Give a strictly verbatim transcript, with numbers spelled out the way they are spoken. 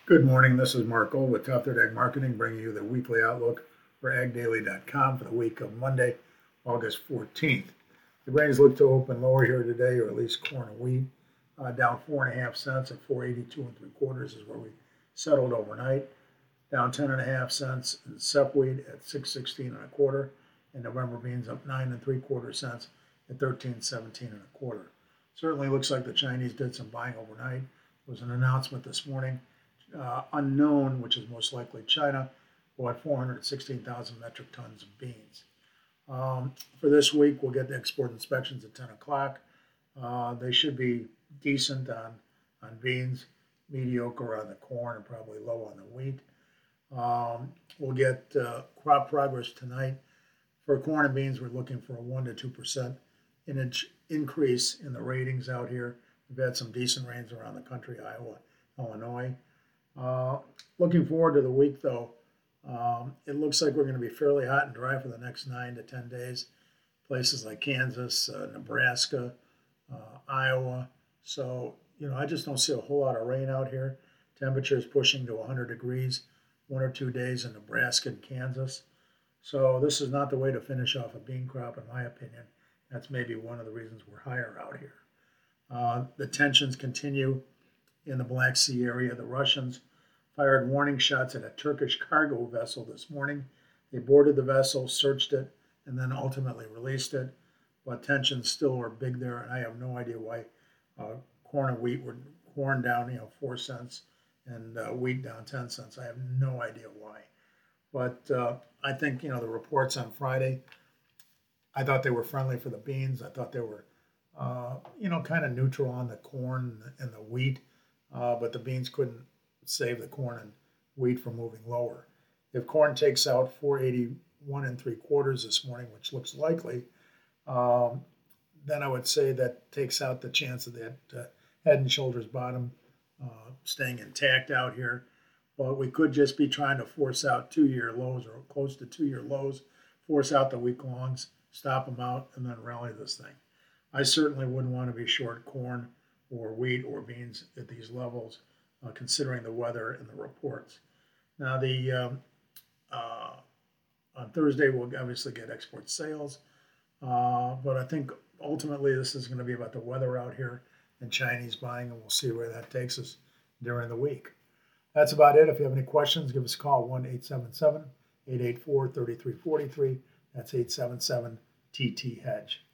Good morning. This is Mark Gold with Top Third Ag Marketing, bringing you the weekly outlook for ag daily dot com for the week of Monday, August fourteenth. The grains look to open lower here today, or at least corn and wheat, uh, down four and a half cents at four eighty-two and three quarters is where we settled overnight. Down ten and a half cents in sep wheat at six sixteen and a quarter, and November beans up nine and three quarter cents at thirteen seventeen and a quarter. Certainly looks like the Chinese did some buying overnight. There was an announcement this morning. Uh, unknown, which is most likely China, bought four hundred sixteen thousand metric tons of beans. Um, for this week, we'll get the export inspections at ten o'clock. Uh, they should be decent on, on beans, mediocre on the corn, and probably low on the wheat. Um, we'll get uh, crop progress tonight. For corn and beans, we're looking for a one to two percent increase in the ratings out here. We've had some decent rains around the country, Iowa, Illinois. Uh, looking forward to the week, though. Um, it looks like we're going to be fairly hot and dry for the next nine to ten days. Places like Kansas, uh, Nebraska, uh, Iowa. So, you know, I just don't see a whole lot of rain out here. Temperatures pushing to one hundred degrees one or two days in Nebraska and Kansas. So this is not the way to finish off a bean crop, in my opinion. That's maybe one of the reasons we're higher out here. Uh, the tensions continue in the Black Sea area. The Russians fired warning shots at a Turkish cargo vessel this morning. They boarded the vessel, searched it, and then ultimately released it. But tensions still are big there, and I have no idea why uh, corn and wheat were corn down, you know, four cents and uh, wheat down ten cents. I have no idea why. But uh, I think, you know, the reports on Friday, I thought they were friendly for the beans. I thought they were, uh, you know, kind of neutral on the corn and the wheat. Uh, but the beans couldn't save the corn and wheat from moving lower. If corn takes out four eighty-one and three quarters this morning, which looks likely, um, then I would say that takes out the chance of that uh, head and shoulders bottom uh, staying intact out here. But we could just be trying to force out two-year lows or close to two-year lows, force out the week longs, stop them out, and then rally this thing. I certainly wouldn't want to be short corn or wheat or beans at these levels, uh, considering the weather and the reports. Now, the um, uh, on Thursday, we'll obviously get export sales, uh, but I think ultimately this is going to be about the weather out here and Chinese buying, and we'll see where that takes us during the week. That's about it. If you have any questions, give us a call, one eight seven seven, eight eight four, three three four three. That's eight seven seven T T Hedge.